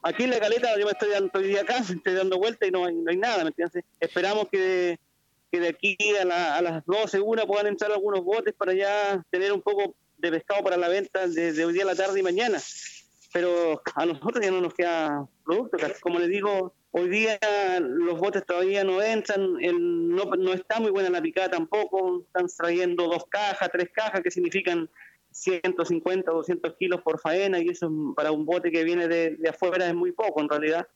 Aquí en la caleta yo estoy acá, estoy dando vueltas y no hay nada, ¿me entiendes? Esperamos que de aquí a las 12:01 puedan entrar algunos botes para ya tener un poco de pescado para la venta de hoy día a la tarde y mañana. Pero a nosotros ya no nos queda producto. Como les digo, hoy día los botes todavía no entran, no está muy buena la picada tampoco, están trayendo 2 cajas, 3 cajas, que significan 150 o 200 kilos por faena, y eso para un bote que viene de afuera es muy poco en realidad.